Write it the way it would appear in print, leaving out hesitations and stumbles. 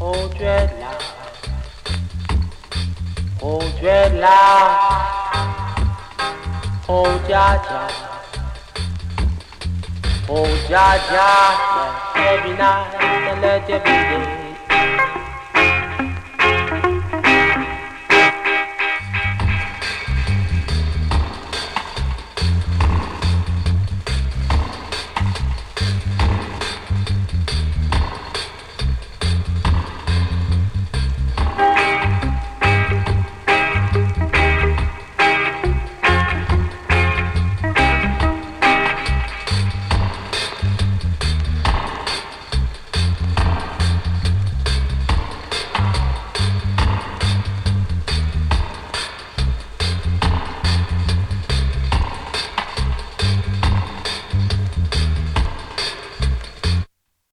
Oh dreadlock, oh dreadlock, oh Jaja, oh Jaja, every night and let every day.